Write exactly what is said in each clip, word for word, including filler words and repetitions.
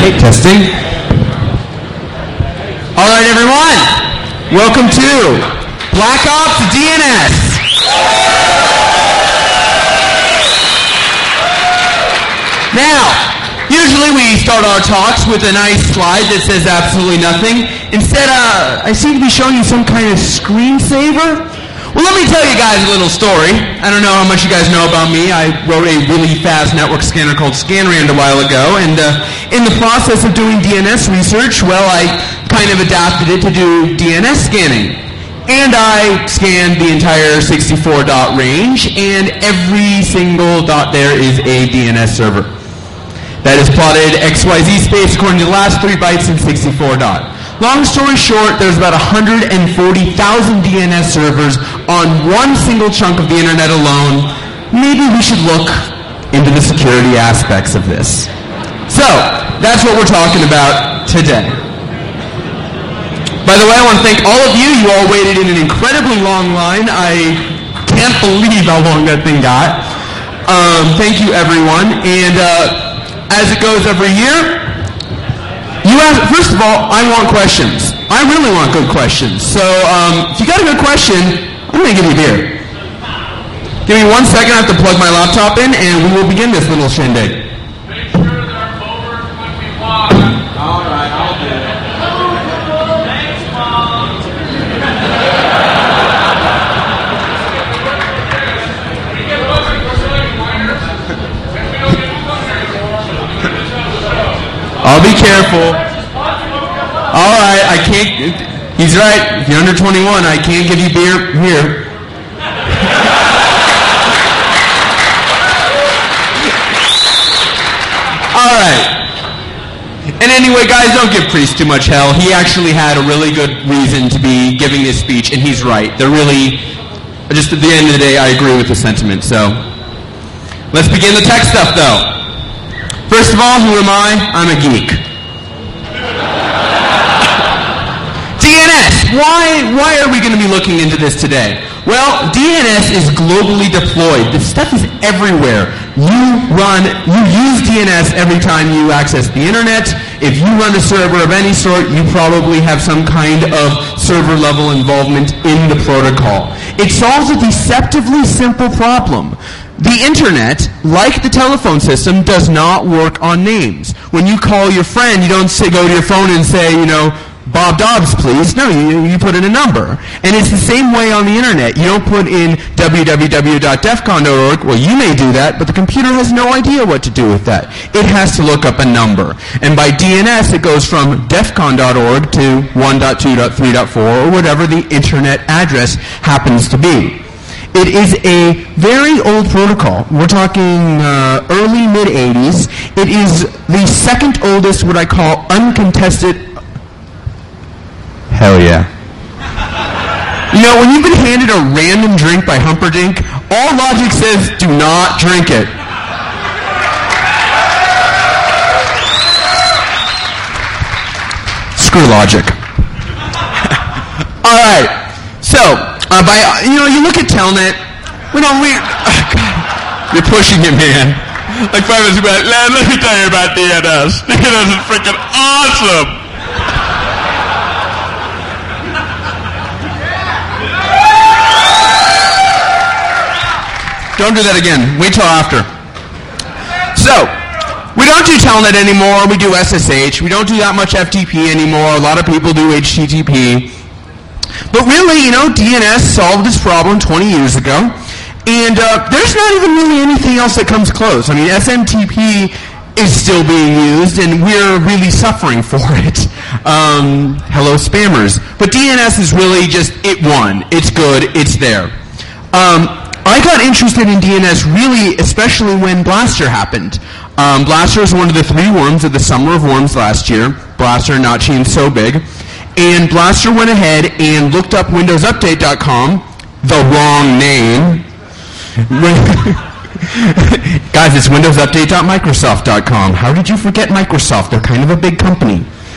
Okay, testing. All right, everyone. Welcome to Black Ops D N S. Now, usually we start our talks with a nice slide that says absolutely nothing. Instead, uh, I seem to be showing you some kind of screensaver. Well, let me tell you guys a little story. I don't know how much you guys know about me. I wrote a really fast network scanner called ScanRand a while ago, and uh, in the process of doing D N S research, well, I kind of adapted it to do D N S scanning. And I scanned the entire sixty-four dot range, and every single dot there is a D N S server. That is plotted X Y Z space according to the last three bytes in sixty-four dot. Long story short, there's about one hundred forty thousand D N S servers on one single chunk of the internet alone. Maybe we should look into the security aspects of this. So, that's what we're talking about today. By the way, I want to thank all of you. You all waited in an incredibly long line. I can't believe how long that thing got. Um, thank you, everyone. And uh, as it goes every year, You ask, first of all, I want questions. I really want good questions. So um, if you got a good question, I'm going to give you a beer. Give me one second. I have to plug my laptop in, and we will begin this little shindig. Make sure they're over twenty-one. All right, I'll do it. Thanks, Mom. I'll be careful. All right, I can't. He's right. If you're under twenty-one, I can't give you beer here. All right. And anyway, guys, don't give Priest too much hell. He actually had a really good reason to be giving this speech, and he's right. They're really, just at the end of the day, I agree with the sentiment. So let's begin the tech stuff, though. First of all, who am I? I'm a geek. D N S. Why, why are we going to be looking into this today? Well, D N S is globally deployed. This stuff is everywhere. You run, you use D N S every time you access the internet. If you run a server of any sort, you probably have some kind of server-level involvement in the protocol. It solves a deceptively simple problem. The internet, like the telephone system, does not work on names. When you call your friend, you don't say, go to your phone and say, you know, Bob Dobbs, please. No, you, you put in a number. And it's the same way on the internet. You don't put in w w w dot defcon dot org. Well, you may do that, but the computer has no idea what to do with that. It has to look up a number. And by D N S, it goes from defcon dot org to one dot two dot three dot four or whatever the internet address happens to be. It is a very old protocol. We're talking uh, early, mid-eighties. It is the second oldest, what I call uncontested... Hell yeah. You know, when you've been handed a random drink by Humperdinck, all logic says, do not drink it. Screw logic. All right. So, uh, by, uh, you know, you look at Telnet, we don't, we, oh God, you're pushing it, man. Like five minutes ago, let, let me tell you about D N S. D N S is freaking awesome. Don't do that again. Wait till after. So, we don't do Telnet anymore. We do S S H. We don't do that much F T P anymore. A lot of people do H T T P. But really, you know, D N S solved this problem twenty years ago, and uh, there's not even really anything else that comes close. I mean, S M T P is still being used, and we're really suffering for it. Um, hello, spammers. But D N S is really just, it won. It's good. It's there. Um, I got interested in D N S really, especially when Blaster happened. Um, Blaster was one of the three worms of the Summer of Worms last year. Blaster not seemed so big. And Blaster went ahead and looked up Windows Update dot com, the wrong name. Guys, it's Windows Update dot Microsoft dot com. How did you forget Microsoft? They're kind of a big company.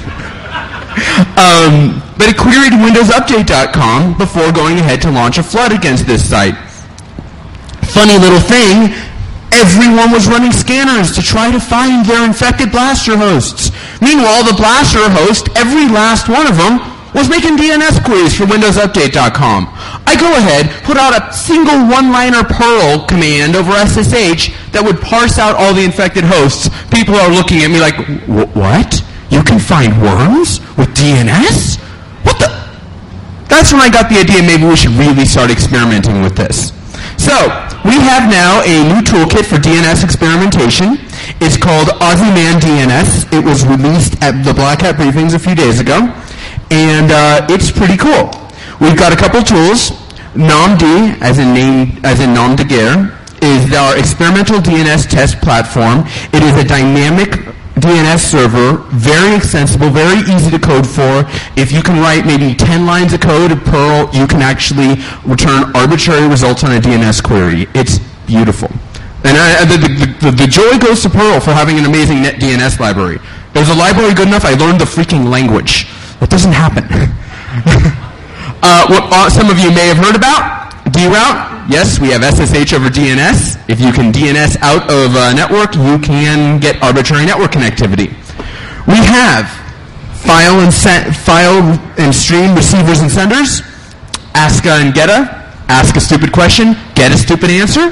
Um, but it queried Windows Update dot com before going ahead to launch a flood against this site. Funny little thing, Everyone was running scanners to try to find their infected Blaster hosts. Meanwhile, the Blaster host, every last one of them, was making D N S queries for Windows Update dot com. I go ahead, put out a single one-liner Perl command over S S H that would parse out all the infected hosts. People are looking at me like, what? You can find worms with D N S? What the? That's when I got the idea maybe we should really start experimenting with this. So, we have now a new toolkit for D N S experimentation. It's called Ozyman D N S. It was released at the Black Hat briefings a few days ago, and uh, it's pretty cool. We've got a couple tools. NomD, as in name, as in nom de guerre, is our experimental D N S test platform. It is a dynamic D N S server, very extensible, very easy to code for. If you can write maybe ten lines of code in Perl, you can actually return arbitrary results on a D N S query. It's beautiful. And I, the, the, the, the joy goes to Perl for having an amazing net D N S library. There's a library good enough, I learned the freaking language. That doesn't happen. uh, what uh, some of you may have heard about, D route. Yes, we have S S H over D N S. If you can D N S out of a network, you can get arbitrary network connectivity. We have file and set, file and stream receivers and senders, aska and geta. Ask a stupid question, get a stupid answer.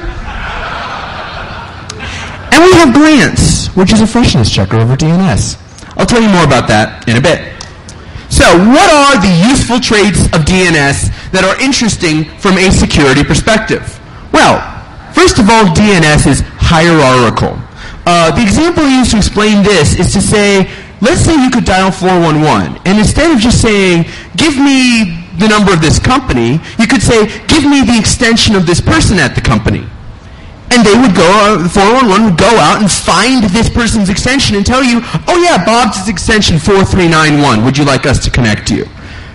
And we have glance, which is a freshness checker over D N S. I'll tell you more about that in a bit. So, what are the useful traits of D N S that are interesting from a security perspective? Well, first of all, D N S is hierarchical. Uh, the example I use to explain this is to say, let's say you could dial four one one, and instead of just saying, give me the number of this company, you could say, give me the extension of this person at the company. And they would go, uh, four one one would go out and find this person's extension and tell you, oh yeah, Bob's extension four three nine one. Would you like us to connect to you?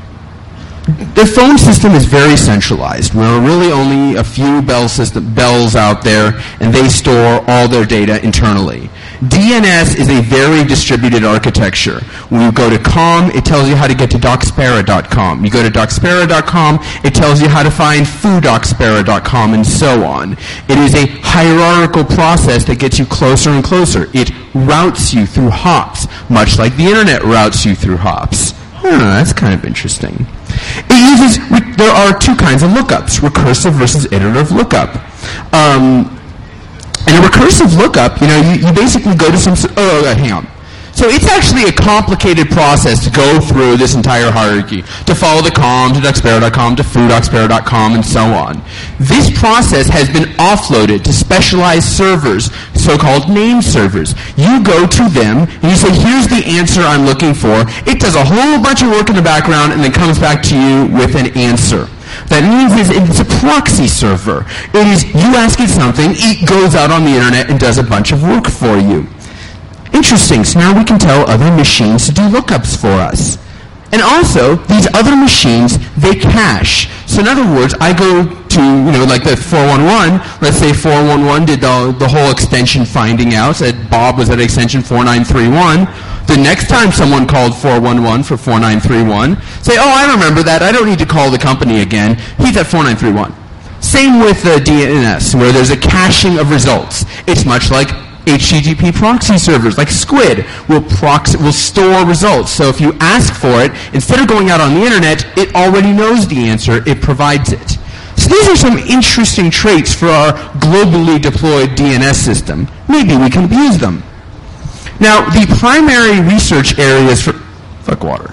The phone system is very centralized. There are really only a few bell system, bells out there, and they store all their data internally. D N S is a very distributed architecture. When you go to com, it tells you how to get to doxpera dot com. You go to doxpera dot com, it tells you how to find foo doxpera dot com, and so on. It is a hierarchical process that gets you closer and closer. It routes you through hops, much like the internet routes you through hops. Huh, that's kind of interesting. It uses, there are two kinds of lookups, recursive versus iterative lookup. Um, and a recursive lookup, you know, you, you basically go to some, oh, oh, hang on. So it's actually a complicated process to go through this entire hierarchy, to follow the com, to doxpera dot com, to foo doxpera dot com, and so on. This process has been offloaded to specialized servers, so-called name servers. You go to them, and you say, here's the answer I'm looking for. It does a whole bunch of work in the background, and then comes back to you with an answer. That means is it's a proxy server. It is, you ask it something, it goes out on the internet and does a bunch of work for you. Interesting, so now we can tell other machines to do lookups for us. And also, these other machines, they cache. So in other words, I go to, you know, like the four one one, let's say four one one did the, the whole extension finding out, said Bob was at extension four nine three one. The next time someone called four one one for four nine three one, say, oh, I remember that, I don't need to call the company again, he's at four nine three one. Same with the D N S, where there's a caching of results. It's much like H T T P proxy servers like Squid will proxy, will store results. So if you ask for it, instead of going out on the internet, it already knows the answer, it provides it. So these are some interesting traits for our globally deployed D N S system. Maybe we can abuse them. Now, the primary research areas for... Fuck water.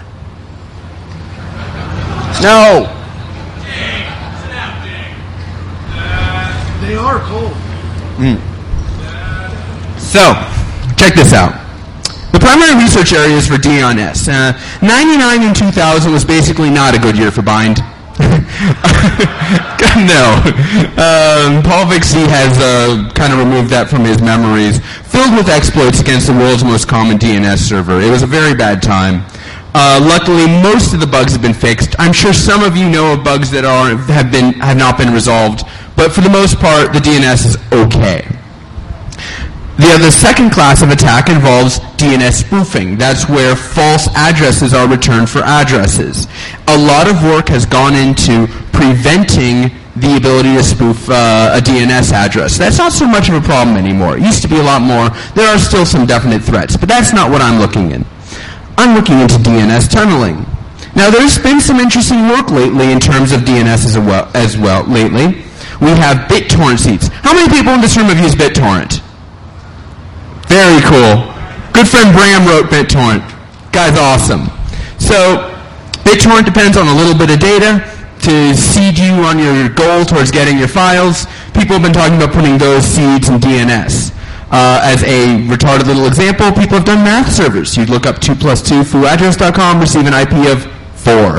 No! They are cold. Mm. So, check this out. The primary research areas for D N S. Uh, ninety-nine and two thousand was basically not a good year for bind. No. Um, Paul Vixie has uh, kind of removed that from his memories. Filled with exploits against the world's most common D N S server. It was a very bad time. Uh, luckily, most of the bugs have been fixed. I'm sure some of you know of bugs that are have been have not been resolved, but for the most part, the D N S is okay. The other second class of attack involves D N S spoofing. That's where false addresses are returned for addresses. A lot of work has gone into preventing the ability to spoof uh, a D N S address. That's not so much of a problem anymore. It used to be a lot more. There are still some definite threats, but that's not what I'm looking in. I'm looking into D N S tunneling. Now, there's been some interesting work lately in terms of D N S as well. As well lately, we have BitTorrent seeds. How many people in this room have used BitTorrent? Very cool. Good friend Bram wrote BitTorrent. Guy's awesome. So, BitTorrent depends on a little bit of data to seed you on your goal towards getting your files. People have been talking about putting those seeds in D N S. Uh, as a retarded little example, people have done math servers. You'd look up two plus two foo address dot com, receive an I P of four.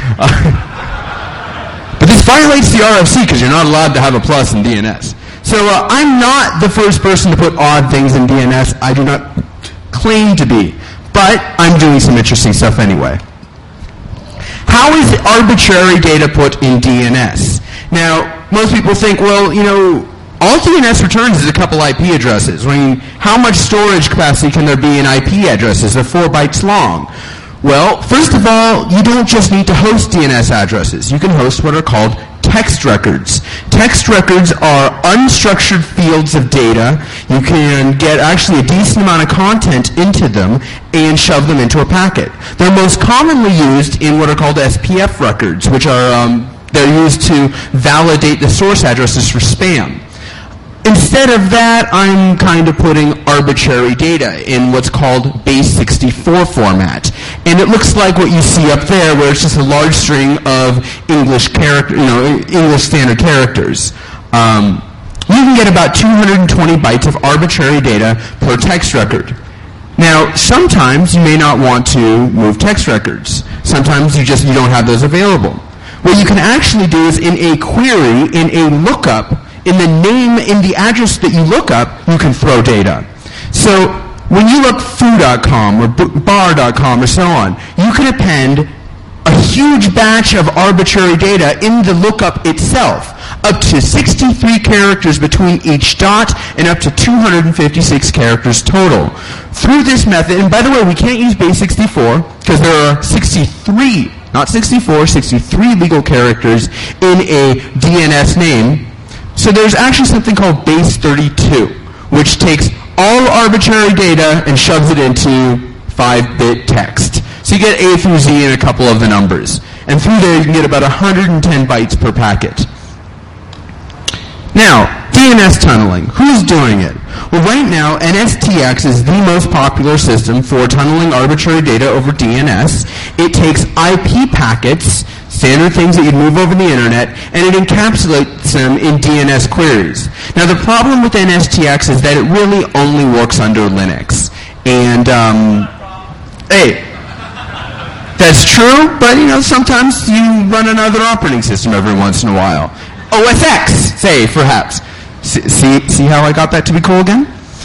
But this violates the R F C because you're not allowed to have a plus in D N S. So uh, I'm not the first person to put odd things in D N S. I do not claim to be. But I'm doing some interesting stuff anyway. How is arbitrary data put in D N S? Now, most people think, well, you know, all D N S returns is a couple I P addresses. I mean, how much storage capacity can there be in I P addresses? They're four bytes long. Well, first of all, you don't just need to host D N S addresses. You can host what are called text records. Text records are unstructured fields of data. You can get actually a decent amount of content into them and shove them into a packet. They're most commonly used in what are called S P F records, which are um, they're used to validate the source addresses for spam. Instead of that, I'm kind of putting arbitrary data in what's called base sixty-four format. And it looks like what you see up there, where it's just a large string of English character, you know, English standard characters. Um, you can get about two hundred twenty bytes of arbitrary data per text record. Now, sometimes you may not want to move text records. Sometimes you just you don't have those available. What you can actually do is in a query, in a lookup, in the name, in the address that you look up, you can throw data. So when you look foo dot com or bar dot com or so on, you can append a huge batch of arbitrary data in the lookup itself, up to sixty-three characters between each dot and up to two hundred fifty-six characters total. Through this method, and by the way, we can't use base sixty-four because there are sixty-three, not sixty-four, sixty-three legal characters in a D N S name. So there's actually something called base thirty-two, which takes all arbitrary data and shoves it into five-bit text. So you get A through Z and a couple of the numbers. And through there you can get about one hundred ten bytes per packet. Now, D N S tunneling. Who's doing it? Well, right now, N S T X is the most popular system for tunneling arbitrary data over D N S. It takes I P packets, standard things that you'd move over the internet, and it encapsulates them in D N S queries. Now, the problem with N S T X is that it really only works under Linux. And, um, hey, that's true, but, you know, sometimes you run another operating system every once in a while. O S X, say, perhaps. See, see how I got that to be cool again?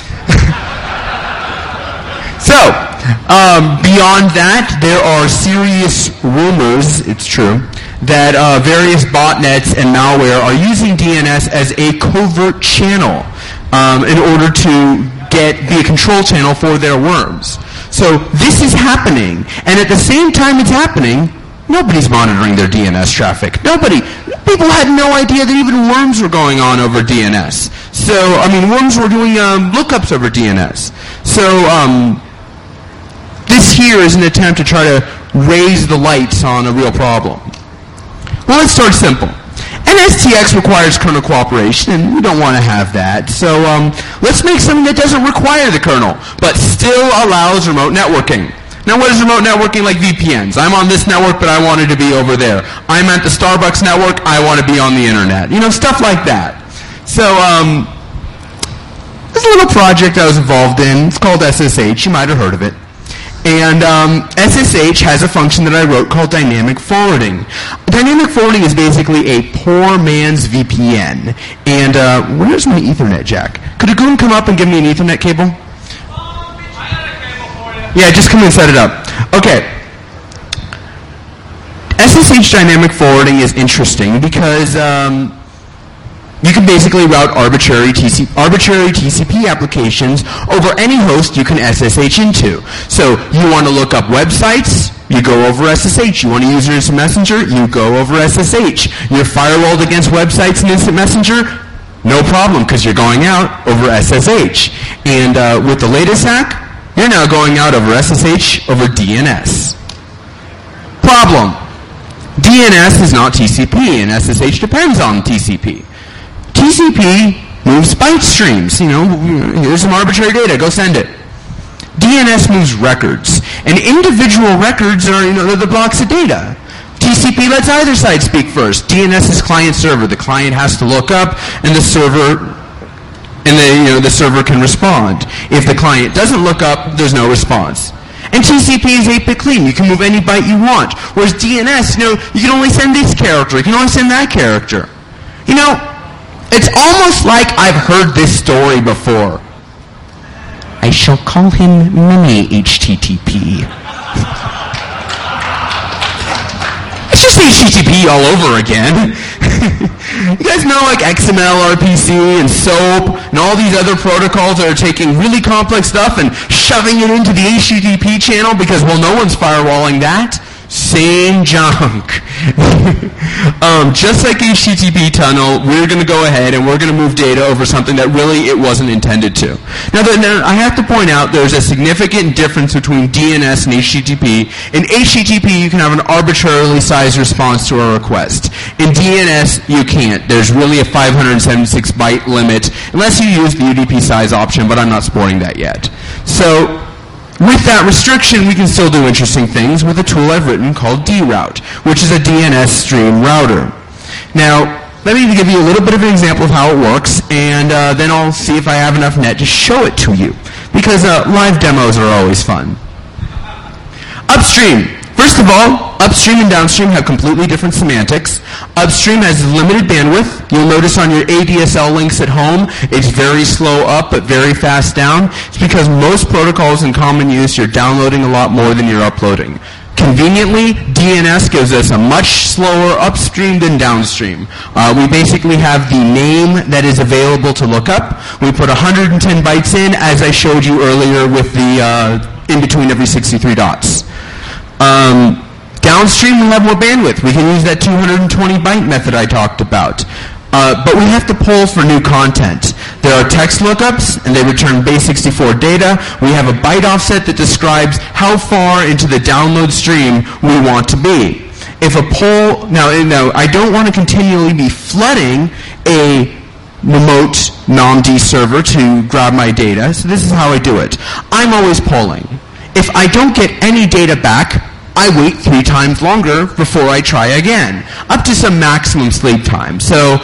So, um, beyond that, there are serious rumors, it's true, that uh, various botnets and malware are using D N S as a covert channel um, in order to get be a control channel for their worms. So this is happening, and at the same time it's happening, nobody's monitoring their D N S traffic. Nobody. People had no idea that even worms were going on over D N S. So, I mean, worms were doing um, lookups over D N S. So, um, this here is an attempt to try to raise the lights on a real problem. Well, let's start simple. N S T X requires kernel cooperation, and we don't want to have that. So, um, let's make something that doesn't require the kernel, but still allows remote networking. Now, what is remote networking? Like V P Ns? I'm on this network, but I wanted to be over there. I'm at the Starbucks network, I want to be on the internet. You know, stuff like that. So, um, there's a little project I was involved in. It's called S S H. You might have heard of it. And um, S S H has a function that I wrote called dynamic forwarding. Dynamic forwarding is basically a poor man's V P N. And uh, where's my Ethernet jack? Could a goon come up and give me an Ethernet cable? Yeah, just come and set it up. Okay. S S H dynamic forwarding is interesting because um, you can basically route arbitrary T C, arbitrary T C P applications over any host you can S S H into. So you want to look up websites, You go over S S H. You want to use your instant messenger? You go over S S H. You're firewalled against websites and instant messenger? No problem, because you're going out over S S H. And uh, with the latest hack, you're now going out over S S H over D N S. Problem. D N S is not T C P, and S S H depends on T C P. T C P moves byte streams. You know, here's some arbitrary data. Go send it. D N S moves records, and individual records are, you know, they're the blocks of data. T C P lets either side speak first. D N S is client-server. The client has to look up, and the server, and the you know the server can respond. If the client doesn't look up, there's no response. And T C P is eight bit clean. You can move any byte you want. Whereas D N S, you know, you can only send this character. You can only send that character. You know, it's almost like I've heard this story before. I shall call him Mini H T T P. It's just H T T P all over again. You guys know like X M L, R P C, and SOAP, and all these other protocols that are taking really complex stuff and shoving it into the H T T P channel because, well, no one's firewalling that. Same junk. um, just like H T T P tunnel, we're going to go ahead and we're going to move data over something that really it wasn't intended to. Now, the, now, I have to point out there's a significant difference between D N S and H T T P. In H T T P, you can have an arbitrarily sized response to a request. In D N S, you can't. There's really a five hundred seventy-six byte limit, unless you use the U D P size option, but I'm not supporting that yet. So, with that restriction, we can still do interesting things with a tool I've written called D route, which is a D N S stream router. Now, let me give you a little bit of an example of how it works, and uh, then I'll see if I have enough net to show it to you, because uh, live demos are always fun. Upstream. First of all, upstream and downstream have completely different semantics. Upstream has limited bandwidth. You'll notice on your A D S L links at home, it's very slow up but very fast down. It's because most protocols in common use, you're downloading a lot more than you're uploading. Conveniently, D N S gives us a much slower upstream than downstream. Uh, we basically have the name that is available to look up. We put one hundred ten bytes in, as I showed you earlier with the uh, in between every sixty-three dots. Um, downstream, we have more bandwidth. We can use that two hundred twenty byte method I talked about. Uh, but we have to poll for new content. There are text lookups, and they return base sixty-four data. We have a byte offset that describes how far into the download stream we want to be. If a poll, now, now I don't want to continually be flooding a remote N O M D server to grab my data, so this is how I do it. I'm always polling. If I don't get any data back, I wait three times longer before I try again, up to some maximum sleep time. So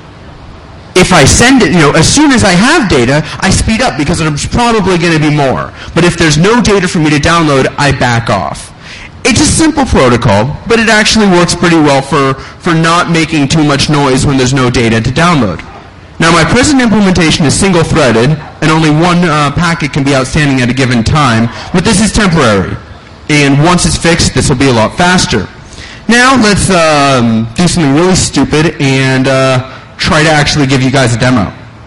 if I send it, you know, as soon as I have data, I speed up because there's probably going to be more. But if there's no data for me to download, I back off. It's a simple protocol, but it actually works pretty well for, for not making too much noise when there's no data to download. Now, my present implementation is single-threaded, and only one uh, packet can be outstanding at a given time, but this is temporary. And once it's fixed, this will be a lot faster. Now, let's um, do something really stupid and uh, try to actually give you guys a demo.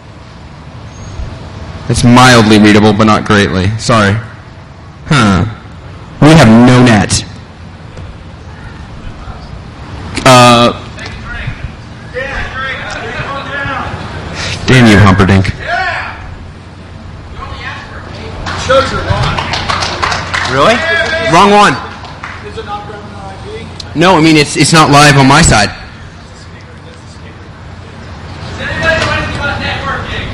It's mildly readable, but not greatly. Sorry. Huh. We have no net. Uh... Damn you, Humperdinck. Yeah! Really? Wrong one. Is it not grabbing the I P? No, I mean, it's it's not live on my side. Does anybody know anything about networking?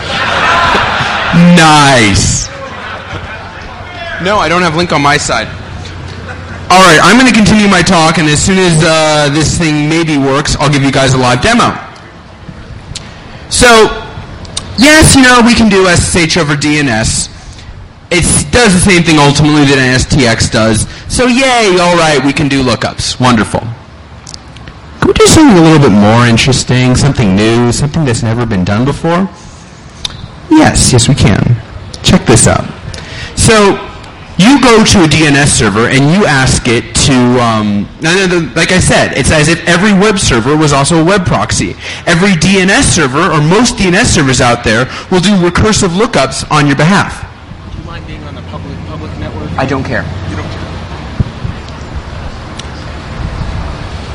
Nice. No, I don't have link on my side. All right, I'm going to continue my talk, and as soon as uh, this thing maybe works, I'll give you guys a live demo. So, yes, you know, we can do S S H over D N S. It does the same thing ultimately that N S T X does. So, yay, all right, we can do lookups. Wonderful. Can we do something a little bit more interesting, something new, something that's never been done before? Yes, yes, we can. Check this out. So, you go to a D N S server and you ask it to, um, like I said, it's as if every web server was also a web proxy. Every D N S server, or most D N S servers out there, will do recursive lookups on your behalf. Do you mind being on the public public network? I don't care. You don't care.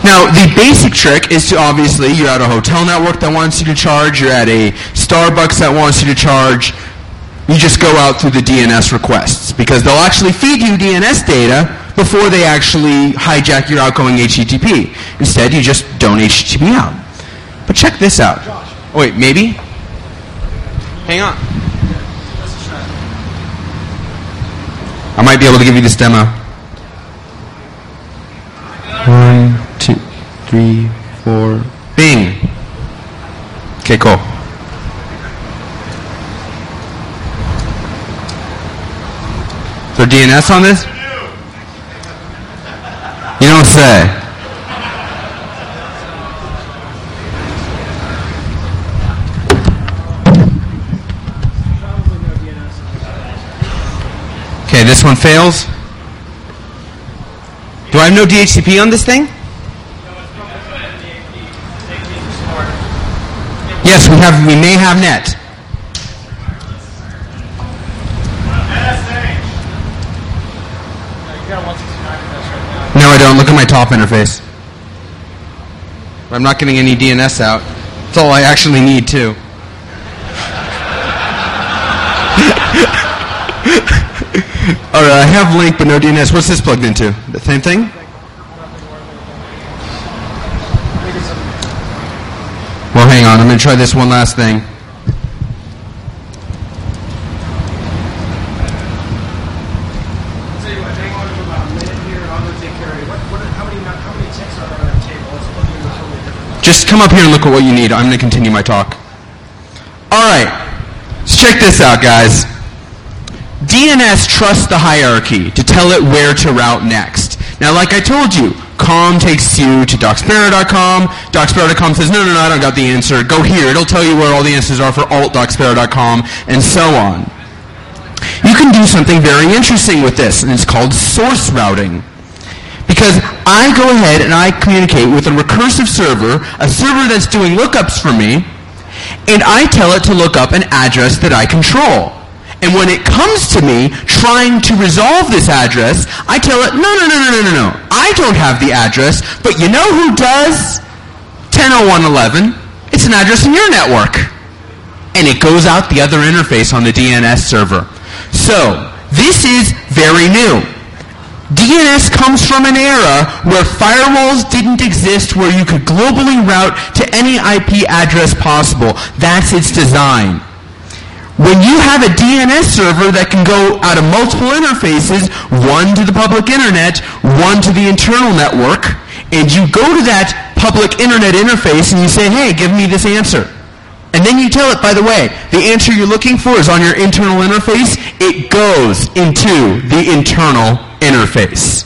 Now, the basic trick is to obviously, you're at a hotel network that wants you to charge, you're at a Starbucks that wants you to charge, you just go out through the D N S requests, because they'll actually feed you D N S data before they actually hijack your outgoing H T T P. Instead, you just don't H T T P out. But check this out. Oh, wait, maybe? Hang on. I might be able to give you this demo. One, two, three, four, bing. Okay, cool. Is there D N S on this? You don't say. Okay, this one fails. Do I have no D H C P on this thing? Yes, we have. We may have net. No, I don't. Look at my top interface. I'm not getting any D N S out. That's all I actually need, too. All right, I have link, but no D N S. What's this plugged into? The same thing? Well, hang on. I'm going to try this one last thing. Just come up here and look at what you need. I'm going to continue my talk. All right. Let's check this out, guys. D N S trusts the hierarchy to tell it where to route next. Now, like I told you, com takes you to doc sparrow dot com. doc sparrow dot com says, no, no, no, I don't got the answer. Go here. It'll tell you where all the answers are for alt doc sparrow dot com, and so on. You can do something very interesting with this, and it's called source routing. Because I go ahead and I communicate with a recursive server, a server that's doing lookups for me, and I tell it to look up an address that I control. And when it comes to me trying to resolve this address, I tell it, no, no, no, no, no, no, no. I don't have the address, but you know who does? ten oh one eleven. It's an address in your network. And it goes out the other interface on the D N S server. So, this is very new. D N S comes from an era where firewalls didn't exist, where you could globally route to any I P address possible. That's its design. When you have a D N S server that can go out of multiple interfaces, one to the public internet, one to the internal network, and you go to that public internet interface and you say, hey, give me this answer. And then you tell it, by the way, the answer you're looking for is on your internal interface. It goes into the internal interface.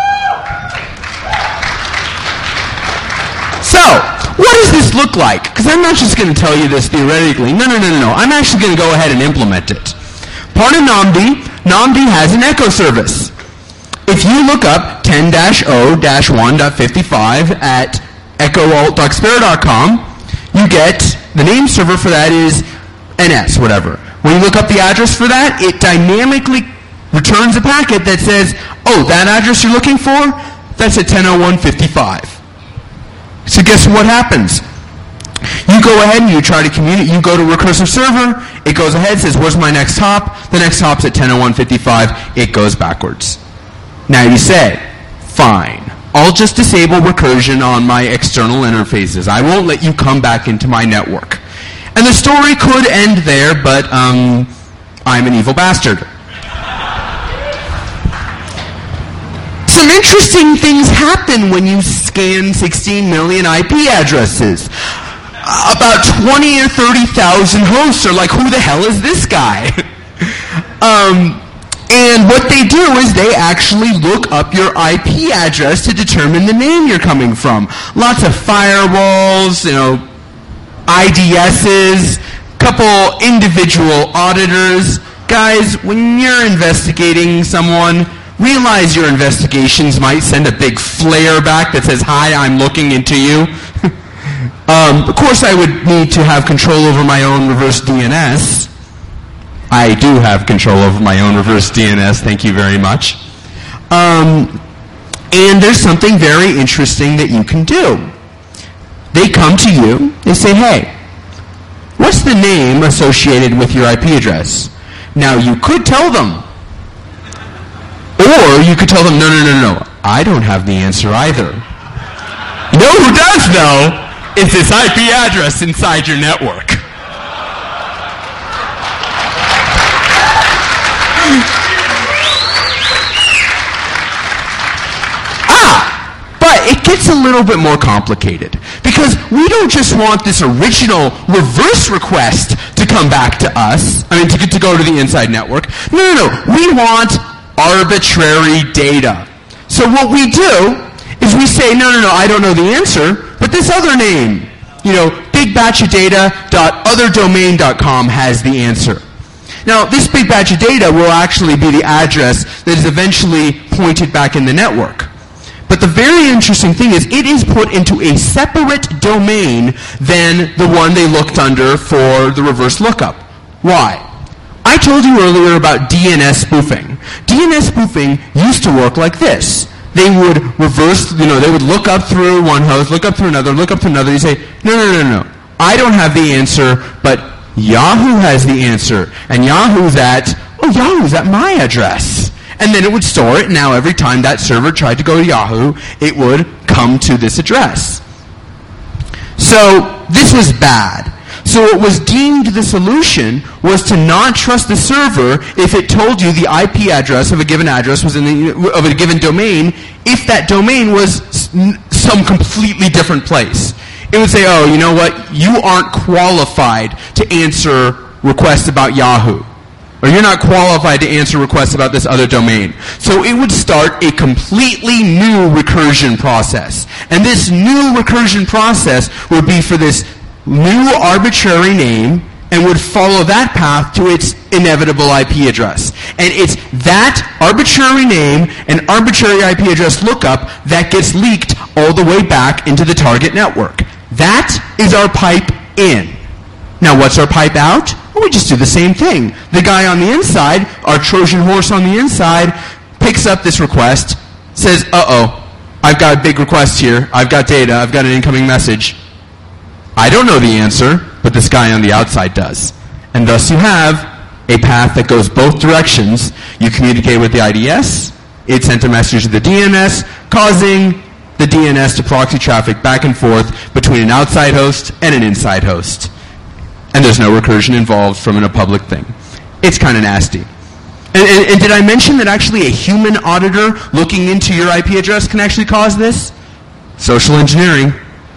So, what does this look like? Because I'm not just going to tell you this theoretically. No, no, no, no, no. I'm actually going to go ahead and implement it. Part of Namdi, Namdi has an echo service. If you look up ten dash oh dash one dot fifty-five at echo alt doc sparrow dot com, you get, the name server for that is N S, whatever. When you look up the address for that, it dynamically returns a packet that says, oh, that address you're looking for? That's at ten oh one fifty-five. So guess what happens? You go ahead and you try to communicate. You go to recursive server. It goes ahead, says, where's my next hop? The next hop's at ten oh one fifty-five. It goes backwards. Now you say, fine. I'll just disable recursion on my external interfaces. I won't let you come back into my network. And the story could end there, but um, I'm an evil bastard. Some interesting things happen when you scan sixteen million I P addresses. About twenty or thirty thousand hosts are like, who the hell is this guy? um, and what they do is they actually look up your I P address to determine the name you're coming from. Lots of firewalls, you know, I D Ss, couple individual auditors. Guys, when you're investigating someone, realize your investigations might send a big flare back that says, hi, I'm looking into you. um, of course, I would need to have control over my own reverse D N S. I do have control over my own reverse D N S. Thank you very much. Um, And there's something very interesting that you can do. They come to you, they say, hey, what's the name associated with your I P address? Now, you could tell them. Or you could tell them, no, no, no, no, I don't have the answer either. You know who does know? Is this I P address inside your network. It gets a little bit more complicated because we don't just want this original reverse request to come back to us, I mean to, to go to the inside network. No, no, no. We want arbitrary data. So what we do is we say, no, no, no, I don't know the answer, but this other name, you know, big batch of data dot other domain dot com has the answer. Now, this big batch of data will actually be the address that is eventually pointed back in the network. But the very interesting thing is it is put into a separate domain than the one they looked under for the reverse lookup. Why? I told you earlier about D N S spoofing. D N S spoofing used to work like this. They would reverse, you know, they would look up through one host, look up through another, look up through another. You say, no, no, no, no. I don't have the answer, but Yahoo has the answer. And Yahoo's at, oh, Yahoo's at my address. And then it would store it. Now every time that server tried to go to Yahoo, it would come to this address. So this was bad. So what was deemed the solution was to not trust the server if it told you the I P address of a given address was in the, of a given domain, if that domain was some completely different place. It would say, oh, you know what? You aren't qualified to answer requests about Yahoo. Or you're not qualified to answer requests about this other domain. So it would start a completely new recursion process. And this new recursion process would be for this new arbitrary name and would follow that path to its inevitable I P address. And it's that arbitrary name and arbitrary I P address lookup that gets leaked all the way back into the target network. That is our pipe in. Now, what's our pipe out? Well, we just do the same thing. The guy on the inside, our Trojan horse on the inside, picks up this request, says, uh-oh, I've got a big request here. I've got data. I've got an incoming message. I don't know the answer, but this guy on the outside does. And thus you have a path that goes both directions. You communicate with the I D S. It sent a message to the D N S, causing the D N S to proxy traffic back and forth between an outside host and an inside host. And there's no recursion involved from a public thing. It's kind of nasty. And, and, and did I mention that actually a human auditor looking into your I P address can actually cause this? Social engineering.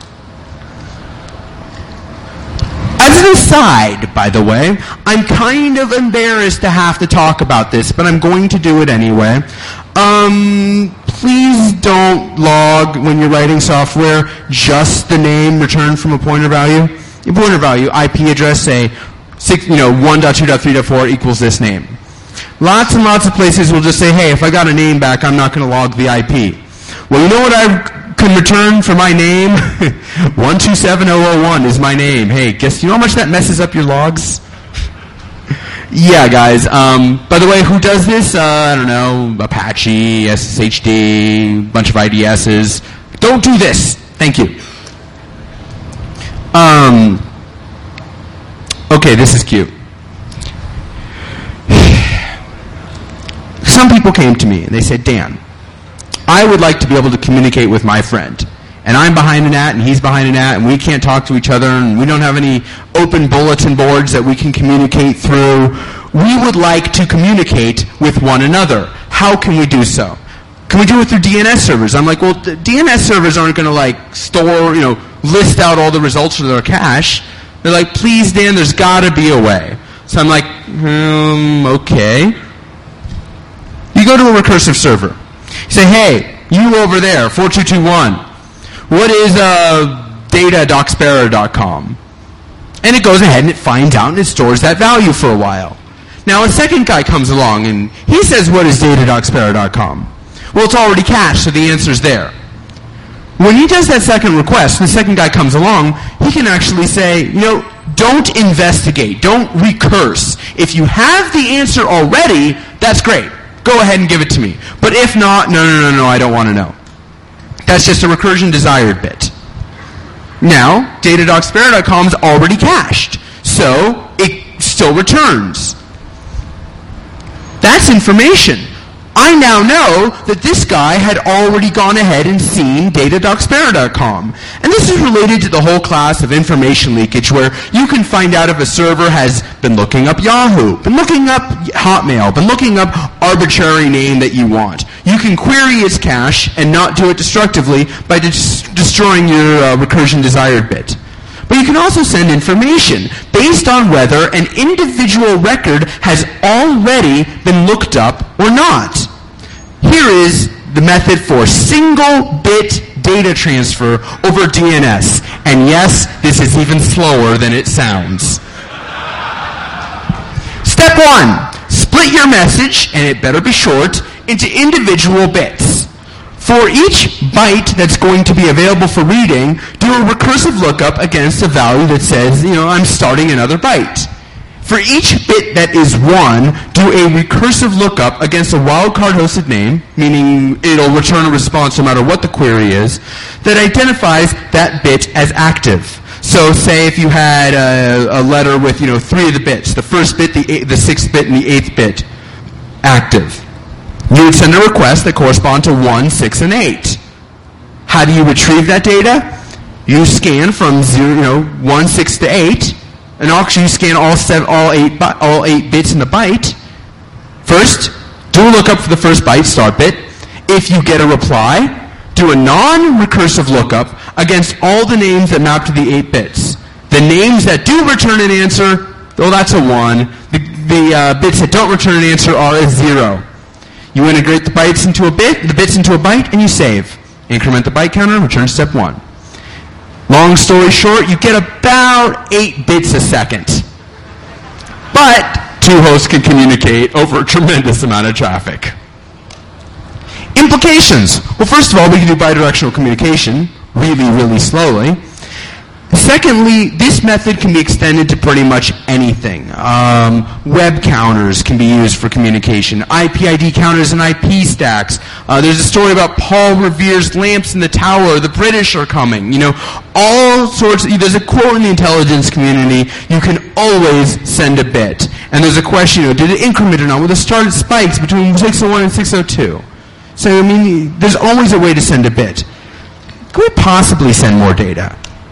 As an aside, by the way, I'm kind of embarrassed to have to talk about this, but I'm going to do it anyway. Um, please don't log, when you're writing software, just the name returned from a pointer value. Your pointer value, I P address, say, six, you know, one dot two dot three dot four equals this name. Lots and lots of places will just say, hey, if I got a name back, I'm not going to log the I P. Well, you know what I can return for my name? one two seven zero zero one is my name. Hey, guess you know how much that messes up your logs? Yeah, guys. Um, by the way, who does this? Uh, I don't know, Apache, S S H D, bunch of I D Ss. Don't do this. Thank you. Um, okay, this is cute. Some people came to me and they said, Dan, I would like to be able to communicate with my friend. And I'm behind an at and he's behind an at and we can't talk to each other and we don't have any open bulletin boards that we can communicate through. We would like to communicate with one another. How can we do so? Can we do it through D N S servers? I'm like, well, the D N S servers aren't going to like store, you know, list out all the results for their cache. They're like, please, Dan, there's got to be a way. So I'm like, um, okay. You go to a recursive server. You say, hey, you over there, four two two one, what is uh, data dot sparrow dot com? And it goes ahead and it finds out and it stores that value for a while. Now a second guy comes along and he says, what is data dot sparrow dot com? Well, it's already cached, so the answer's there. When he does that second request, the second guy comes along, he can actually say, you know, don't investigate, don't recurse. If you have the answer already, that's great. Go ahead and give it to me. But if not, no, no, no, no, I don't want to know. That's just a recursion desired bit. Now, data dot spare dot com is already cached, so it still returns. That's information. I now know that this guy had already gone ahead and seen data dot spare dot com. And this is related to the whole class of information leakage, where you can find out if a server has been looking up Yahoo, been looking up Hotmail, been looking up arbitrary name that you want. You can query its cache and not do it destructively by des- destroying your uh, recursion desired bit. But you can also send information based on whether an individual record has already been looked up or not. Here is the method for single-bit data transfer over D N S. And yes, this is even slower than it sounds. Step one, split your message, and it better be short, into individual bits. For each byte that's going to be available for reading, do a recursive lookup against a value that says, you know, I'm starting another byte. For each bit that is one, do a recursive lookup against a wildcard hosted name, meaning it'll return a response no matter what the query is, that identifies that bit as active. So say if you had a, a letter with, you know, three of the bits, the first bit, the, eight, the sixth bit, and the eighth bit active. You would send a request that corresponds to one, six, and eight. How do you retrieve that data? You scan from zero, you know, one, six to eight, and actually you scan all seven, all eight, all eight bits in the byte. First, do a lookup for the first byte, start bit. If you get a reply, do a non-recursive lookup against all the names that map to the eight bits. The names that do return an answer, well, that's a one. The, the uh, bits that don't return an answer are a zero. You integrate the bytes into a bit, the bits into a byte, and you save. Increment the byte counter, return step one. Long story short, you get about eight bits a second. But two hosts can communicate over a tremendous amount of traffic. Implications. Well, first of all, we can do bidirectional communication really, really slowly. Secondly, this method can be extended to pretty much anything. Um, web counters can be used for communication. I P I D counters and I P stacks. Uh, there's a story about Paul Revere's lamps in the tower. The British are coming. You know, all sorts. Of, there's a quote in the intelligence community: you can always send a bit. And there's a question: you know, did it increment or not? Well, the started spikes between six oh one and six oh two. So I mean, there's always a way to send a bit. Can we possibly send more data?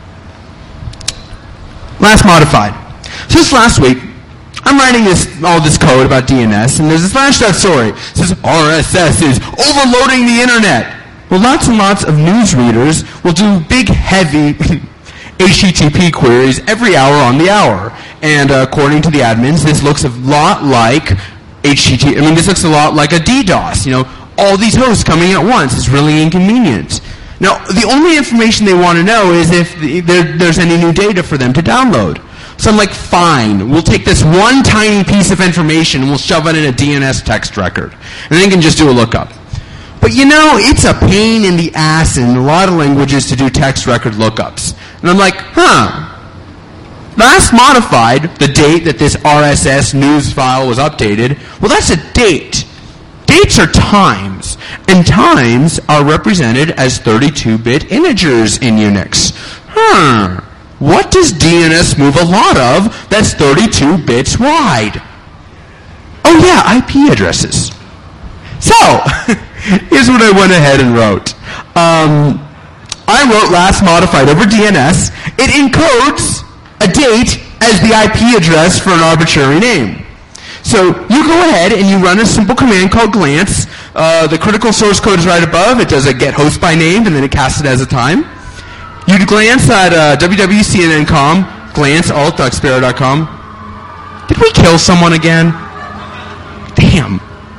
Last modified. So this last week, I'm writing this all this code about D N S, and there's a Slashdot story. It says R S S is overloading the internet. Well, lots and lots of news readers will do big, heavy H T T P queries every hour on the hour. And uh, according to the admins, this looks a lot like H T T P. I mean, this looks a lot like a DDoS. You know, all these hosts coming at once is really inconvenient. Now, the only information they want to know is if the, there, there's any new data for them to download. So I'm like, fine, we'll take this one tiny piece of information and we'll shove it in a D N S text record. And then you can just do a lookup. But you know, it's a pain in the ass in a lot of languages to do text record lookups. And I'm like, huh. Last modified, the date that this R S S news file was updated, well, that's a date. Dates are times, and times are represented as thirty-two bit integers in Unix. Hmm. What does D N S move a lot of that's thirty-two bits wide? Oh yeah, I P addresses. So, here's what I went ahead and wrote. Um, I wrote last modified over D N S. It encodes a date as the I P address for an arbitrary name. So you go ahead and you run a simple command called glance. Uh, the critical source code is right above. It does a get host by name, and then it casts it as a time. You'd glance at uh, w w w dot c n n dot com, glance alt dot spare dot com. Did we kill someone again? Damn.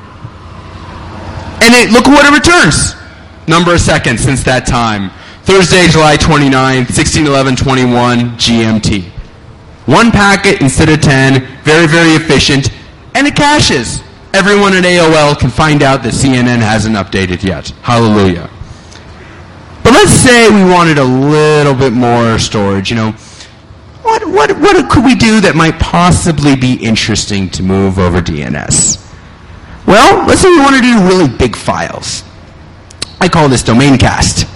And it, look what it returns. Number of seconds since that time. Thursday, July twenty-ninth, sixteen eleven twenty-one G M T. One packet instead of ten. Very, very efficient. And it caches. Everyone at A O L can find out that C N N hasn't updated yet. Hallelujah. But let's say we wanted a little bit more storage. You know, what what what could we do that might possibly be interesting to move over D N S? Well, let's say we want to do really big files. I call this domain cast.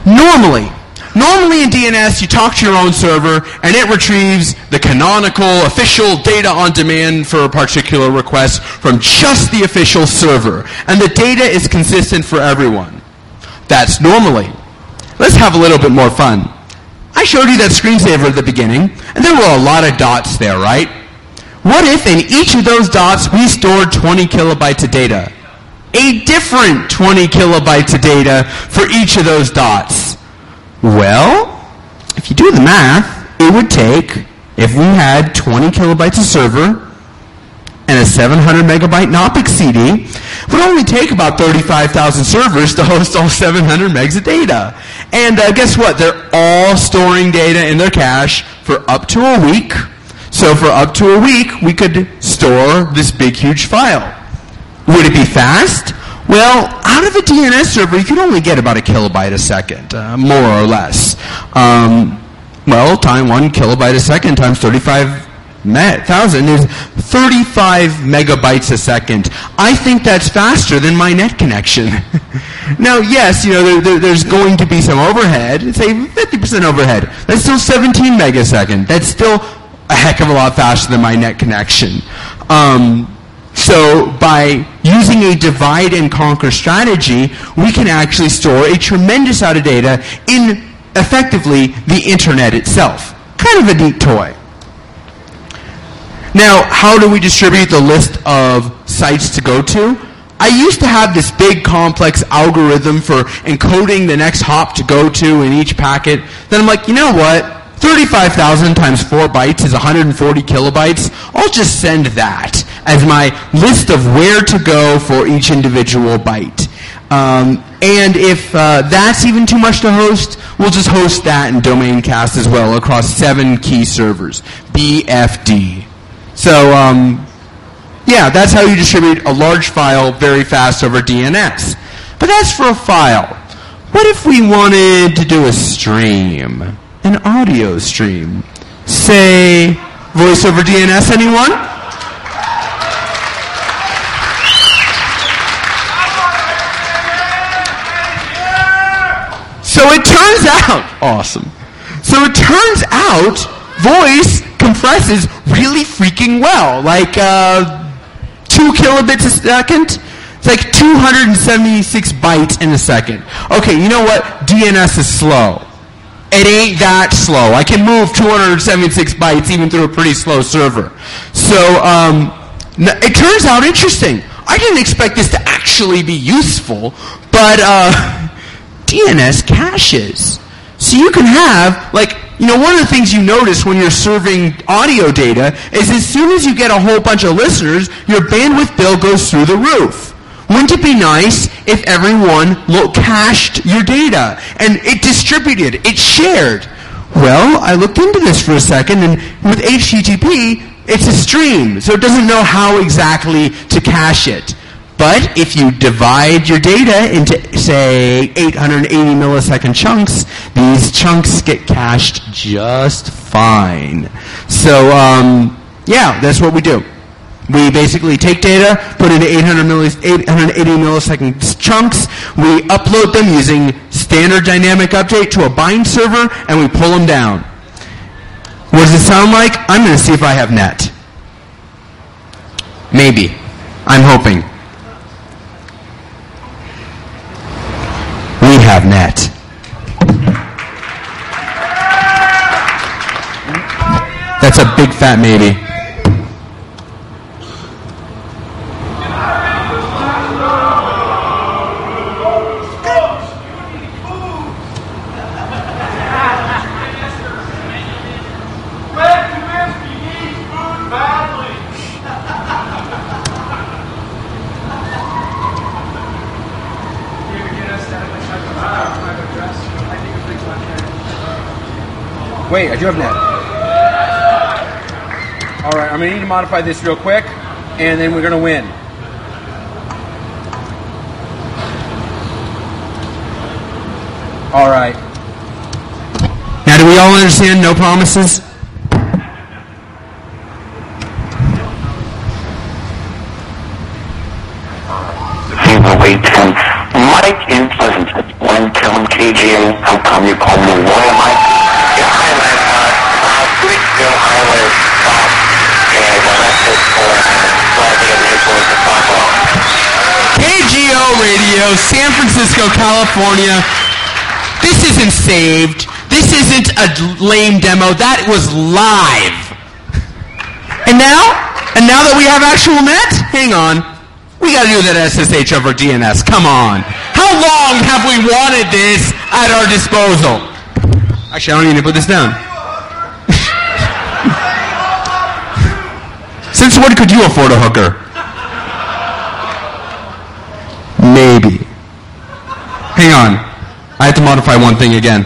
Normally, normally in D N S, you talk to your own server, and it retrieves the canonical, official data on demand for a particular request from just the official server, and the data is consistent for everyone. That's normally. Let's have a little bit more fun. I showed you that screensaver at the beginning, and there were a lot of dots there, right? What if in each of those dots we stored twenty kilobytes of data? A different twenty kilobytes of data for each of those dots. Well, if you do the math, it would take, if we had twenty kilobytes of server and a seven hundred megabyte Knoppix C D, it would only take about thirty-five thousand servers to host all seven hundred megs of data. And uh, guess what? They're all storing data in their cache for up to a week. So for up to a week, we could store this big, huge file. Would it be fast? Well, out of a D N S server, you can only get about a kilobyte a second, uh, more or less. Um, well, time one kilobyte a second times thirty-five thousand is thirty-five megabytes a second. I think that's faster than my net connection. Now, yes, you know, there, there, there's going to be some overhead. Say fifty percent overhead. That's still seventeen megasecond. That's still a heck of a lot faster than my net connection. Um, so by using a divide and conquer strategy, we can actually store a tremendous amount of data in, effectively, the internet itself. Kind of a neat toy. Now, how do we distribute the list of sites to go to? I used to have this big complex algorithm for encoding the next hop to go to in each packet. Then I'm like, you know what? thirty-five thousand times four bytes is one hundred forty kilobytes. I'll just send that as my list of where to go for each individual byte. Um, and if uh, that's even too much to host, we'll just host that in Domaincast as well across seven key servers. B F D. So, um, yeah, that's how you distribute a large file very fast over D N S. But that's for a file. What if we wanted to do a stream? An audio stream? Say, voice over D N S, anyone? So it turns out, awesome. So it turns out, voice compresses really freaking well. Like uh, two kilobits a second. It's like two hundred seventy-six bytes in a second. Okay, you know what? D N S is slow. It ain't that slow. I can move two hundred seventy-six bytes even through a pretty slow server. So um, it turns out interesting. I didn't expect this to actually be useful, but uh, D N S caches. So you can have, like, you know, one of the things you notice when you're serving audio data is as soon as you get a whole bunch of listeners, your bandwidth bill goes through the roof. Wouldn't it be nice if everyone lo- cached your data and it distributed, it shared? Well, I looked into this for a second, and with H T T P, it's a stream, so it doesn't know how exactly to cache it. But if you divide your data into, say, eight hundred eighty millisecond chunks, these chunks get cached just fine. So, um, yeah, that's what we do. We basically take data, put it into eight hundred eighty millisecond chunks, we upload them using standard dynamic update to a bind server, and we pull them down. What does it sound like? I'm going to see if I have net. Maybe. I'm hoping. We have net. That's a big fat maybe. Wait, I do have net. All right, I'm going to need to modify this real quick, and then we're going to win. All right. Now, do we all understand no promises? Zero eight ten. Mike in Pleasant, one Killam K G O, how come you call me? Why am I? Yeah, hi, man. Uh, uh, Greenfield Highway stop. And uh, that's it for uh, driving and influence of Buffalo. K G O Radio, San Francisco, California. This isn't saved. This isn't a lame demo. That was live. And now, and now that we have actual net, hang on. We got to do that S S H over D N S. Come on. How long have we wanted this at our disposal? Actually, I don't need to put this down. Since when could you afford a hooker? Maybe. Hang on. I have to modify one thing again.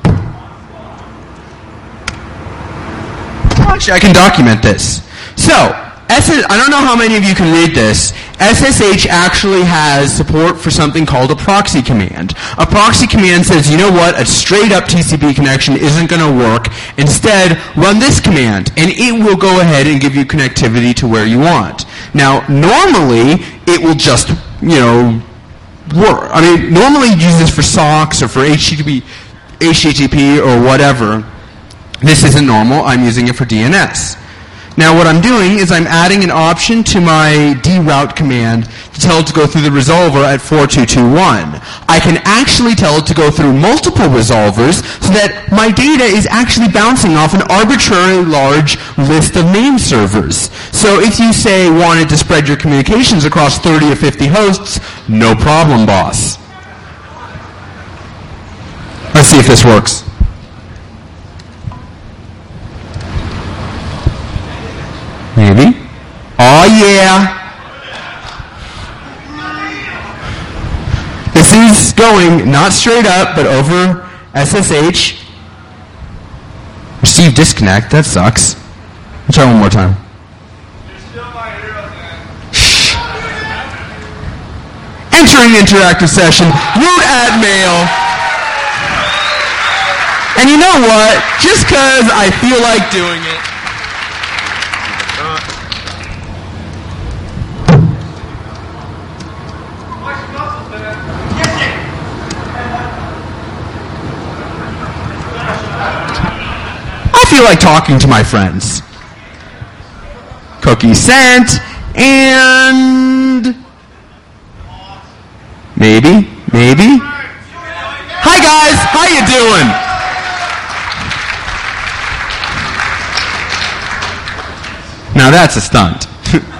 Actually, I can document this. So, S S- I don't know how many of you can read this. S S H actually has support for something called a proxy command. A proxy command says, you know what, a straight-up T C P connection isn't going to work. Instead, run this command, and it will go ahead and give you connectivity to where you want. Now, normally, it will just, you know, work. I mean, normally you use this for socks or for H T T P, H T T P or whatever. This isn't normal. I'm using it for D N S. Now what I'm doing is I'm adding an option to my droute command to tell it to go through the resolver at four two two one. I can actually tell it to go through multiple resolvers so that my data is actually bouncing off an arbitrarily large list of name servers. So if you say wanted to spread your communications across thirty or fifty hosts, no problem, boss. Let's see if this works. Maybe. Oh yeah. This is going not straight up, but over S S H. Receive disconnect. That sucks. I'll try one more time. You're still my hero, man. Entering interactive session. Root add mail. And you know what? Just because I feel like doing it. I feel like talking to my friends. Cookie sent, and maybe, maybe. Hi guys, how you doing? Now that's a stunt.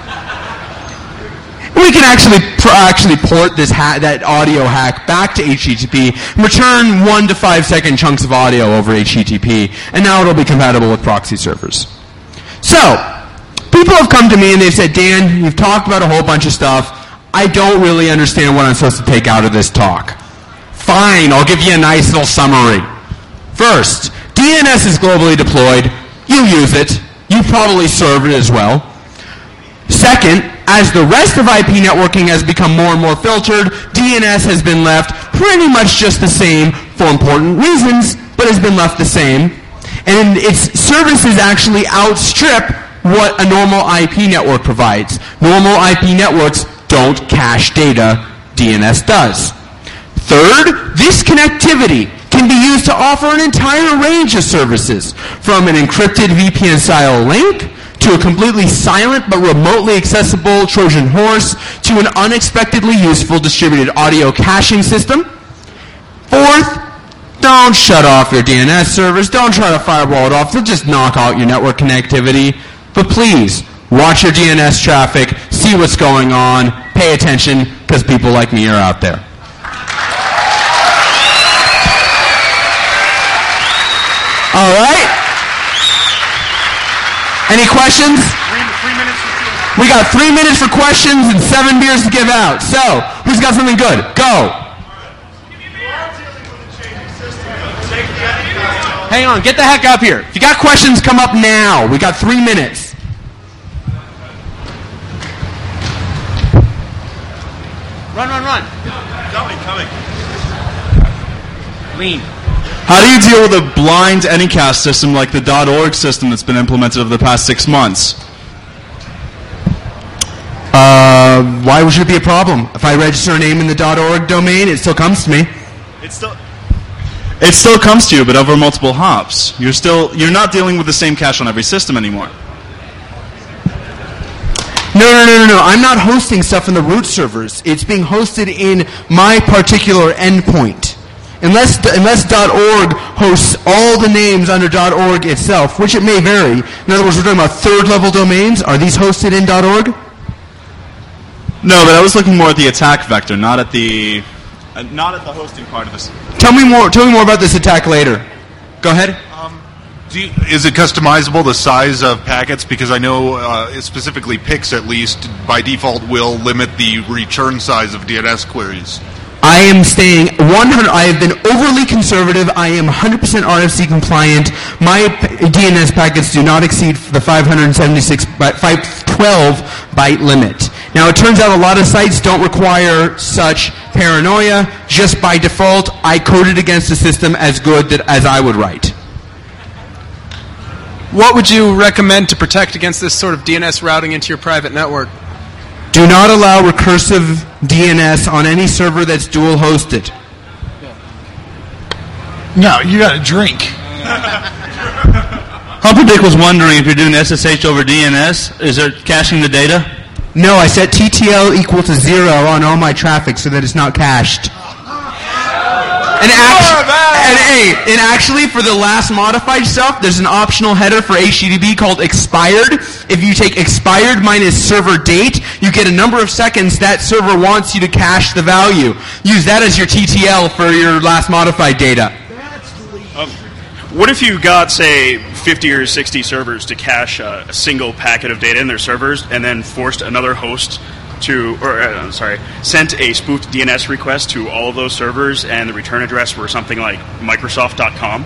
We can actually pr- actually port this ha- that audio hack back to H T T P and return one to five second chunks of audio over H T T P, and now it'll be compatible with proxy servers. So, people have come to me and they've said, Dan, you've talked about a whole bunch of stuff. I don't really understand what I'm supposed to take out of this talk. Fine, I'll give you a nice little summary. First, D N S is globally deployed. You use it. You probably serve it as well. Second, as the rest of I P networking has become more and more filtered, D N S has been left pretty much just the same for important reasons, but has been left the same. And its services actually outstrip what a normal I P network provides. Normal I P networks don't cache data. D N S does. Third, this connectivity can be used to offer an entire range of services, from an encrypted V P N-style link to a completely silent but remotely accessible Trojan horse, to an unexpectedly useful distributed audio caching system. Fourth, don't shut off your D N S servers. Don't try to firewall it off. They'll just knock out your network connectivity. But please, watch your D N S traffic, see what's going on, pay attention, because people like me are out there. All right? Any questions? Three, three minutes for We got three minutes for questions and seven beers to give out. So, who's got something good? Go. Hang on, get the heck up here. If you got questions, come up now. We got three minutes. Run, run, run. Coming, coming. Lean. How do you deal with a blind Anycast system like the .org system that's been implemented over the past six months? Uh, why should it be a problem? If I register a name in the .org domain, it still comes to me. It's still It still comes to you, but over multiple hops. You're still you're not dealing with the same cache on every system anymore. No, no, no, no, no. I'm not hosting stuff in the root servers. It's being hosted in my particular endpoint. Unless unless .org hosts all the names under .org itself, which it may vary. In other words, we're talking about third-level domains. Are these hosted in .org? No, but I was looking more at the attack vector, not at the uh, not at the hosting part of this. Tell me more. Tell me more about this attack later. Go ahead. Um, do you, is it customizable, the size of packets? Because I know uh, specifically P I X, at least, by default, will limit the return size of D N S queries. I am staying one hundred. I have been overly conservative. I am one hundred percent R F C compliant. My p- D N S packets do not exceed the five seventy-six, five twelve byte limit. Now, it turns out a lot of sites don't require such paranoia. Just by default, I coded against the system as good that, as I would write. What would you recommend to protect against this sort of D N S routing into your private network? Do not allow recursive D N S on any server that's dual hosted. No, you got to drink. Humperdick was wondering if you're doing S S H over D N S, is it caching the data? No, I set T T L equal to zero on all my traffic so that it's not cached. And, actu- and, hey, and actually, for the last modified stuff, there's an optional header for H T T P called expired. If you take expired minus server date, you get a number of seconds that server wants you to cache the value. Use that as your T T L for your last modified data. Um, what if you got, say, fifty or sixty servers to cache uh, a single packet of data in their servers and then forced another host to, or uh, I'm sorry, sent a spoofed D N S request to all of those servers and the return address were something like Microsoft dot com?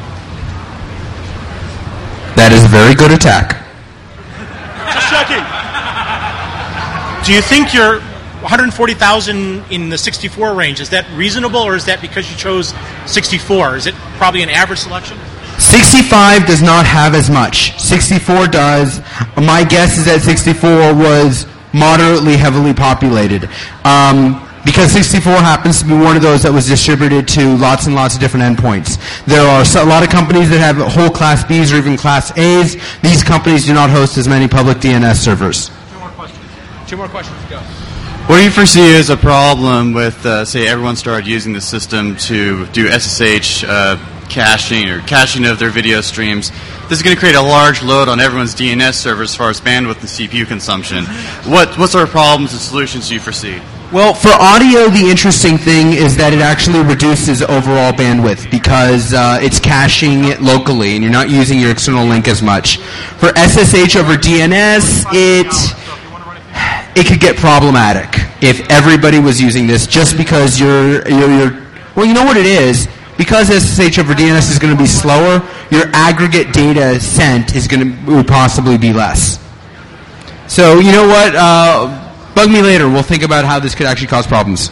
That is a very good attack. Just checking. Do you think your one hundred forty thousand in the sixty-four range, is that reasonable, or is that because you chose sixty-four? Is it probably an average selection? sixty-five does not have as much. sixty-four does. My guess is that sixty-four was moderately heavily populated. Um, because sixty-four happens to be one of those that was distributed to lots and lots of different endpoints. There are a lot of companies that have whole Class Bs or even Class As. These companies do not host as many public D N S servers. Two more questions. Two more questions. Go. What do you foresee as a problem with, uh, say, everyone started using the system to do S S H uh, caching or caching of their video streams? This is going to create a large load on everyone's D N S servers as far as bandwidth and C P U consumption. What what sort of problems and solutions do you foresee? Well, for audio, the interesting thing is that it actually reduces overall bandwidth because uh, it's caching it locally and you're not using your external link as much. For S S H over D N S, it it could get problematic if everybody was using this just because you're you're, you're well, you know what it is? Because S S H over D N S is going to be slower, your aggregate data sent is going to would possibly be less. So, you know what? Uh, bug me later. We'll think about how this could actually cause problems.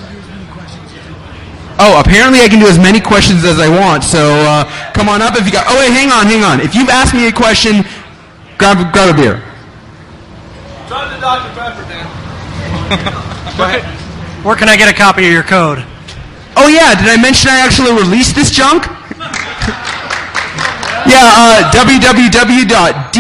Oh, apparently I can do as many questions as I want. So uh, come on up if you got. Oh, wait, hang on, hang on. If you've asked me a question, grab grab a beer. Try the Doctor Pepper, Dan. Go ahead. Where can I get a copy of your code? Oh yeah, did I mention I actually released this junk? yeah, uh, w w w dot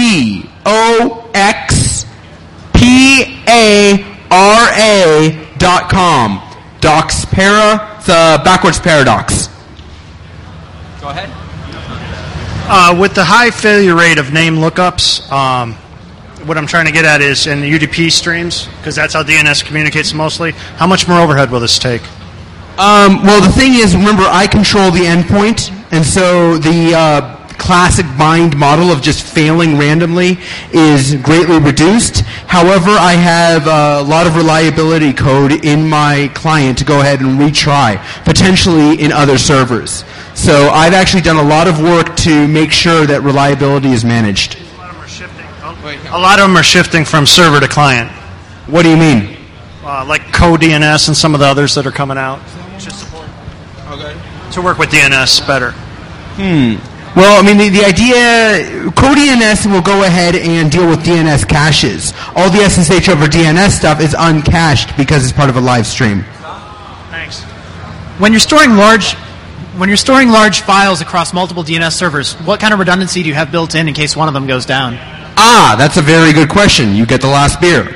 doxpara dot com. Doxpara, it's a backwards paradox. Go ahead. Uh, with the high failure rate of name lookups, um, what I'm trying to get at is in the U D P streams, because that's how D N S communicates mostly, how much more overhead will this take? Um, well, the thing is, remember, I control the endpoint, and so the uh, classic bind model of just failing randomly is greatly reduced. However, I have a lot of reliability code in my client to go ahead and retry, potentially in other servers. So I've actually done a lot of work to make sure that reliability is managed. A lot of them are shifting. A lot of them are shifting from server to client. What do you mean? Uh, like CoDNS and some of the others that are coming out. To support. Okay. To work with D N S better. Hmm. Well, I mean, the, the idea, CoDNS will go ahead and deal with D N S caches. All the S S H over D N S stuff is uncached because it's part of a live stream. Thanks. When you're storing large when you're storing large files across multiple D N S servers, what kind of redundancy do you have built in in case one of them goes down? Ah, that's a very good question. You get the last beer.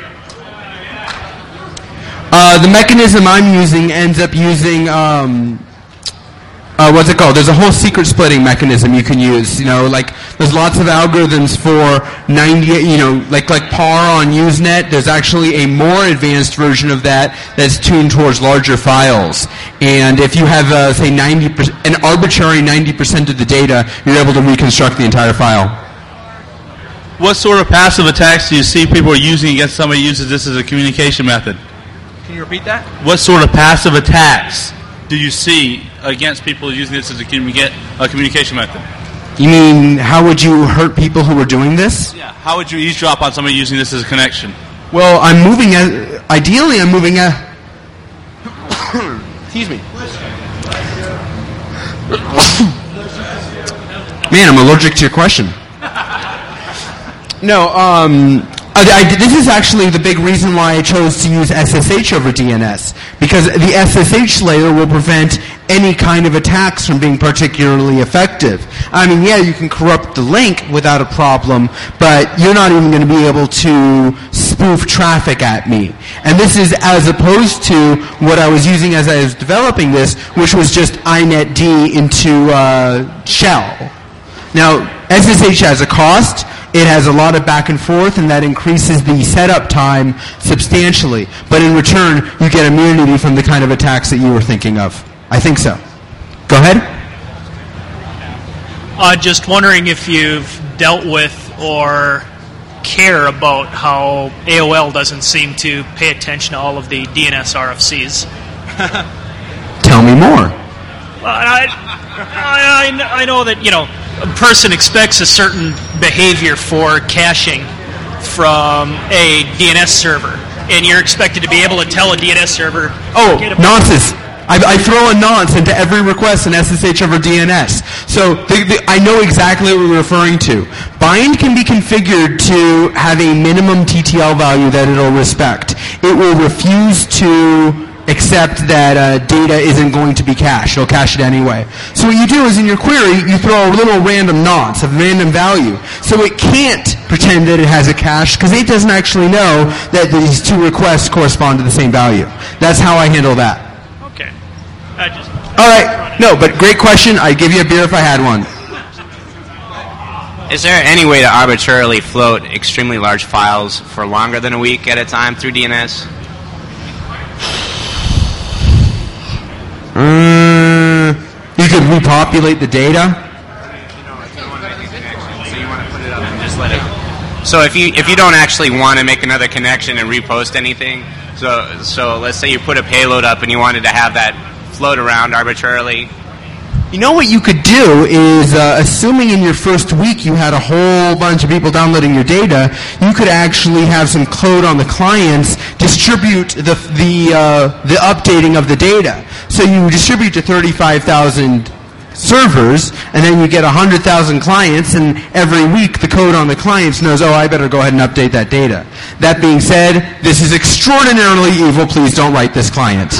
Uh, the mechanism I'm using ends up using, um, uh, what's it called? There's a whole secret splitting mechanism you can use. You know, like there's lots of algorithms for ninety, you know, like like P A R on Usenet. There's actually a more advanced version of that that's tuned towards larger files. And if you have, uh, say, ninety percent, an arbitrary ninety percent of the data, you're able to reconstruct the entire file. What sort of passive attacks do you see people are using against somebody who uses this as a communication method? Can you repeat that? What sort of passive attacks do you see against people using this as a, communica- a communication method? You mean, how would you hurt people who are doing this? Yeah. How would you eavesdrop on somebody using this as a connection? Well, I'm moving as, ideally I'm moving a, excuse me. Man, I'm allergic to your question. No, um, I, I, this is actually the big reason why I chose to use S S H over D N S, because the S S H layer will prevent any kind of attacks from being particularly effective. I mean, yeah, you can corrupt the link without a problem, but you're not even going to be able to spoof traffic at me. And this is as opposed to what I was using as I was developing this, which was just inetd into uh, shell. Now, S S H has a cost. It has a lot of back and forth, and that increases the setup time substantially. But in return, you get immunity from the kind of attacks that you were thinking of. I think so. Go ahead. Uh, just wondering if you've dealt with or care about how A O L doesn't seem to pay attention to all of the D N S R F Cs. Tell me more. Well, I, I, I know that, you know, a person expects a certain behavior for caching from a D N S server, and you're expected to be able to tell a D N S server... Oh, nonces. I, I throw a nonce into every request in S S H over D N S. So the, the, I know exactly what we're referring to. Bind can be configured to have a minimum T T L value that it'll respect. It will refuse to accept that uh, data isn't going to be cached. It'll cache it anyway. So what you do is in your query, you throw a little random nonce of random value. So it can't pretend that it has a cache because it doesn't actually know that these two requests correspond to the same value. That's how I handle that. Okay. I just... All right. No, but great question. I'd give you a beer if I had one. Is there any way to arbitrarily float extremely large files for longer than a week at a time through D N S? Mm, you could repopulate the data. So if you if you don't actually want to make another connection and repost anything, so so let's say you put a payload up and you wanted to have that float around arbitrarily. You know what you could do is, uh, assuming in your first week you had a whole bunch of people downloading your data, you could actually have some code on the clients distribute the the uh, the updating of the data. So you distribute to thirty-five thousand servers, and then you get one hundred thousand clients, and every week the code on the clients knows, oh, I better go ahead and update that data. That being said, this is extraordinarily evil. Please don't write this client.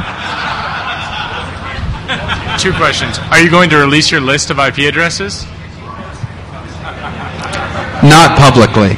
Two questions. Are you going to release your list of I P addresses? Not publicly.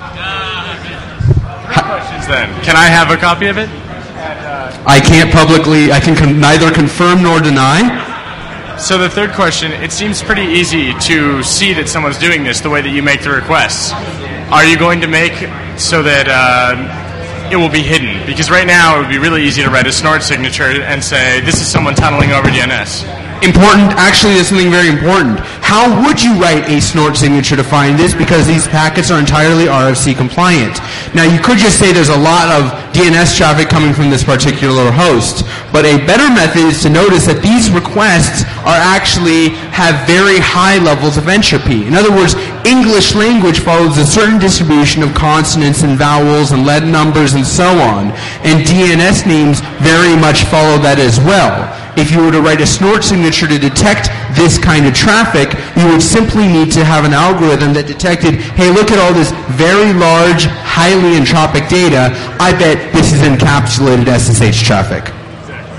Three questions then. Can I have a copy of it? I can't publicly, I can con- neither confirm nor deny. So the third question, it seems pretty easy to see that someone's doing this the way that you make the requests. Are you going to make so that uh, it will be hidden? Because right now it would be really easy to write a snort signature and say, this is someone tunneling over D N S. Important, actually there's something very important. How would you write a snort signature to find this? Because these packets are entirely R F C compliant. Now you could just say there's a lot of D N S traffic coming from this particular host, but a better method is to notice that these requests are actually have very high levels of entropy. In other words, English language follows a certain distribution of consonants and vowels and letter numbers and so on, and D N S names very much follow that as well. If you were to write a snort signature to detect this kind of traffic, you would simply need to have an algorithm that detected, hey, look at all this very large, highly entropic data. I bet this is encapsulated S S H traffic.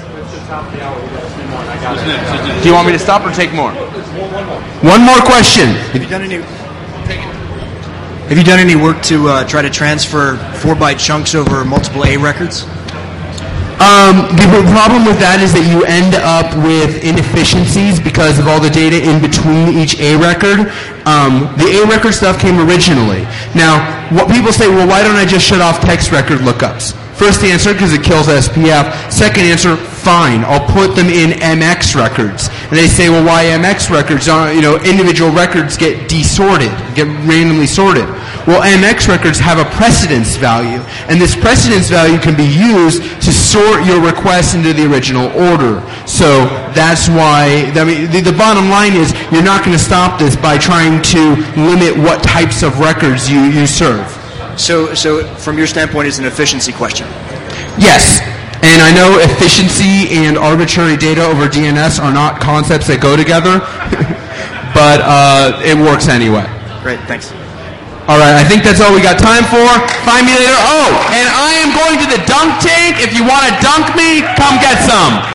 Do you want me to stop or take more? One more question. Have you done any? Have you done any work to uh, try to transfer four byte chunks over multiple A records? Um, the problem with that is that you end up with inefficiencies because of all the data in between each A record. Um, the A record stuff came originally. Now, what people say, well, why don't I just shut off text record lookups? First answer, because it kills S P F. Second answer, fine, I'll put them in M X records. And they say, well, why M X records? Uh, you know, individual records get desorted, get randomly sorted. Well, M X records have a precedence value, and this precedence value can be used to sort your requests into the original order. So that's why, I mean, the, the bottom line is you're not going to stop this by trying to limit what types of records you, you serve. So, so from your standpoint, it's an efficiency question. Yes, and I know efficiency and arbitrary data over D N S are not concepts that go together, but uh, it works anyway. Great, thanks. All right, I think that's all we got time for. Find me later. Oh, and I am going to the dunk tank. If you want to dunk me, come get some.